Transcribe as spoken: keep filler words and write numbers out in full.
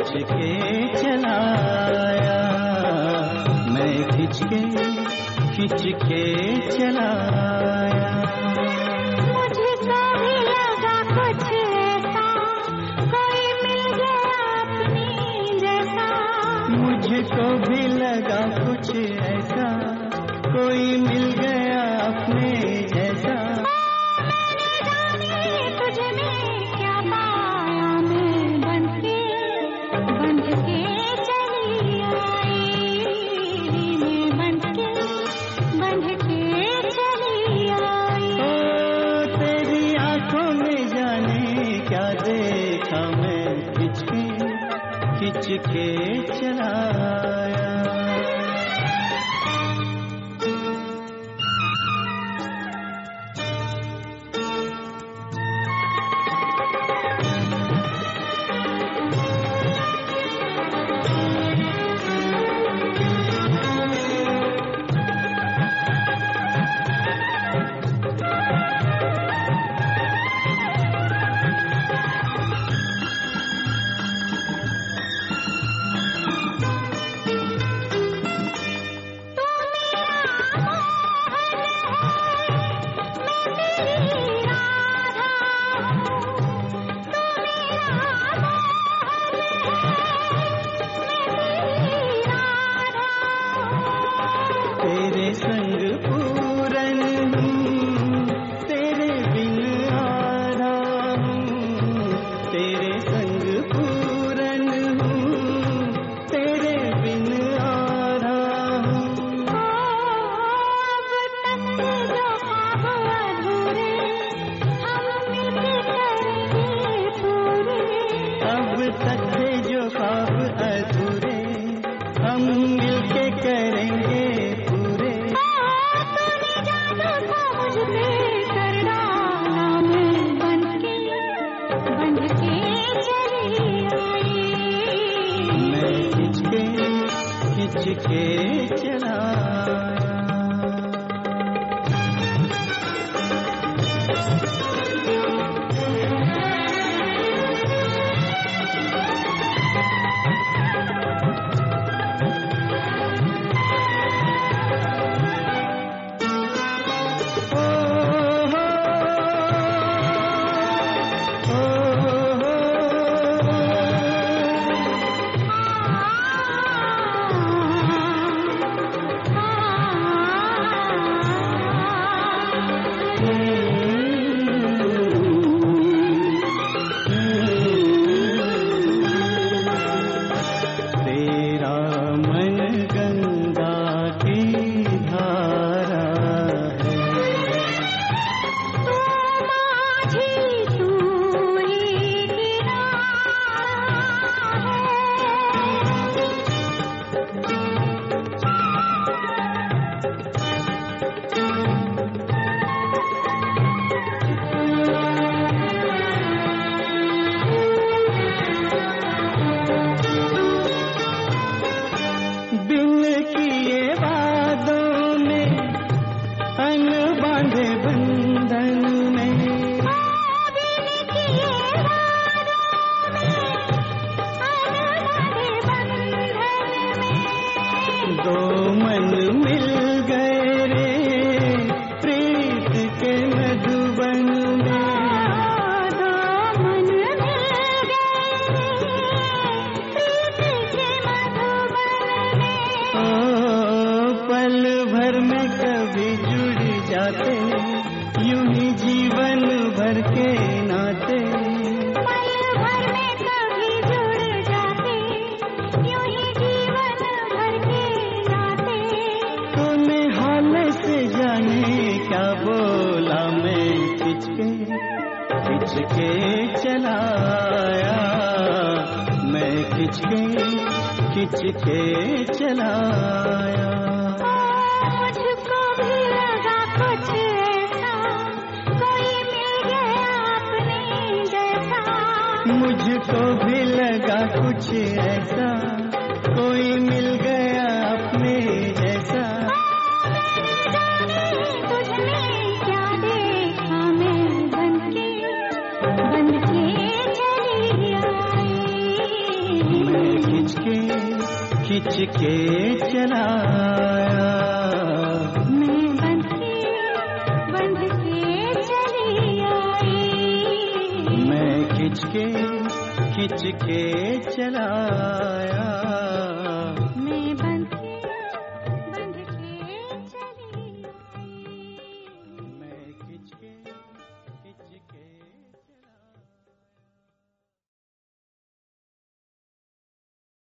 खिंच के चलाया, मैं खिंच के खिंच के चलाया। मुझे तो भी लगा कुछ ऐसा, कोई मिल गया अपनी जैसा। मुझको भी लगा कुछ ऐसा, कोई मिल गया अपने जैसा। मैंने जाने तुझ में क्या पाया, मैं बन के बन के चली आई, मैं बन के बन के चली आई। ओ तेरी आंखों में जाने क्या देखा, मैं खिंच के खिंच के चलाया। तेरे संग पूरन हूँ, तेरे बिन आधा हूँ। तेरे संग पूरन हूँ, तेरे बिन आधा हूँ। अब तक जो ख्वाब अधूरे, हम मिलके करेंगे पूरे। अब तक थे जो ख्वाब अधूरे, हम मिलके करेंगे पूरे। तूने जादू सा मुझ पे कर डाला, मैं बन के बन के चली आई। मैं खिंच के खिंच के चलाया। तेरा मन गंगा की धारा है, तू माझी तू ही किनारा बिन किए वादों में, अन बांधे बंधन में। दो मन मिल गए रे प्रीत के मधुबन में। दो मन मिल गए प्रीत के मधुबन में। ओ पल भर में कभी जुड़ जाते, यूं ही जीवन भर के नाते। पल भर में कभी जुड़ जाते, यूं ही जीवन भर के नाते। तूने हाल से जाने क्या बोला, मैं खिंच के खिंच के चलाया। मैं खिंच के खिंच के चलाया। मुझको भी लगा कुछ ऐसा, कोई मिल गया अपने जैसा। मुझको भी लगा कुछ ऐसा, कोई मिल गया अपने जैसा। मैंने जाने तुझ में क्या देखा, मैं बन के बन के चली आई। मैं के चलाया। मैं बंध के बंध के चली आई, मैं खिंच के खिंच के चलाया।